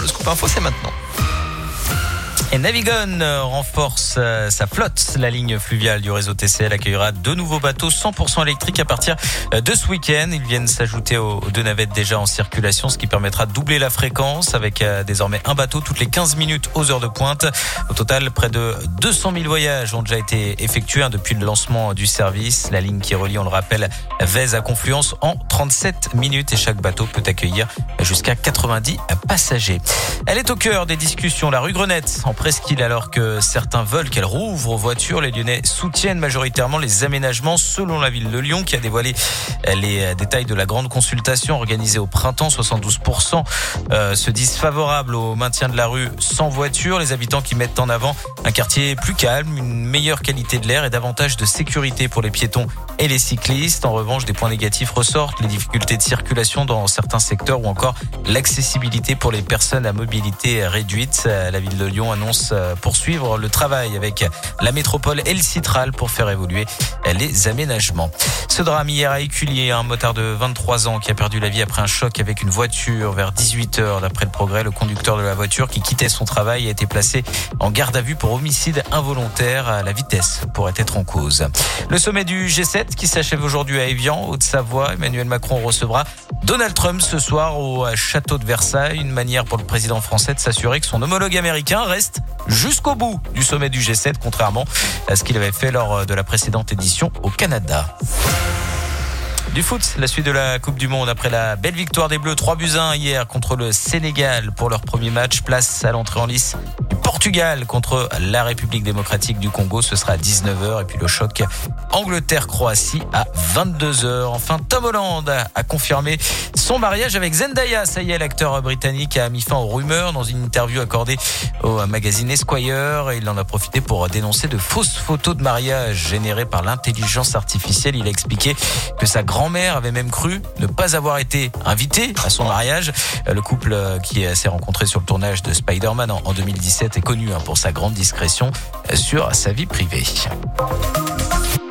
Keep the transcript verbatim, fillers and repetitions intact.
Le scoop info, c'est maintenant. Et Navigon renforce sa flotte. La ligne fluviale du réseau T C L accueillera deux nouveaux bateaux cent pour cent électriques à partir de ce week-end. Ils viennent s'ajouter aux deux navettes déjà en circulation, ce qui permettra de doubler la fréquence avec désormais un bateau toutes les quinze minutes aux heures de pointe. Au total, près de deux cent mille voyages ont déjà été effectués depuis le lancement du service. La ligne qui relie, on le rappelle, Vèze à Confluence en trente-sept minutes et chaque bateau peut accueillir jusqu'à quatre-vingt-dix passagers. Elle est au cœur des discussions, la rue Grenette, en Presqu'île, alors que certains veulent qu'elle rouvre aux voitures. Les Lyonnais soutiennent majoritairement les aménagements selon la ville de Lyon qui a dévoilé les détails de la grande consultation organisée au printemps. soixante-douze pour cent se disent favorables au maintien de la rue sans voiture. Les habitants qui mettent en avant un quartier plus calme, une meilleure qualité de l'air et davantage de sécurité pour les piétons et les cyclistes. En revanche, des points négatifs ressortent, les difficultés de circulation dans certains secteurs ou encore l'accessibilité pour les personnes à mobilité réduite. La ville de Lyon annonce poursuivre le travail avec la métropole et le Citral pour faire évoluer les aménagements. Ce drame hier à Écullier, un motard de vingt-trois ans qui a perdu la vie après un choc avec une voiture vers dix-huit heures. D'après le Progrès, le conducteur de la voiture qui quittait son travail a été placé en garde à vue pour homicide involontaire. La vitesse pourrait être en cause. Le sommet du G sept qui s'achève aujourd'hui à Évian, Haute-Savoie. Emmanuel Macron recevra Donald Trump ce soir au château de Versailles. Une manière pour le président français de s'assurer que son homologue américain reste jusqu'au bout du sommet du G sept, contrairement à ce qu'il avait fait lors de la précédente édition au Canada. Du foot, la suite de la Coupe du Monde après la belle victoire des Bleus trois buts à un hier contre le Sénégal pour leur premier match. Place à l'entrée en lice du Portugal contre la République démocratique du Congo. Ce sera à dix-neuf heures et puis le choc Angleterre-Croatie à vingt-deux heures. Enfin, Tom Holland a confirmé son mariage avec Zendaya. Ça y est, l'acteur britannique a mis fin aux rumeurs dans une interview accordée au magazine Esquire. Il en a profité pour dénoncer de fausses photos de mariage générées par l'intelligence artificielle. Il a expliqué que sa grand-mère avait même cru ne pas avoir été invitée à son mariage. Le couple qui s'est rencontré sur le tournage de Spider-Man en deux mille dix-sept est connu pour sa grande discrétion sur sa vie privée.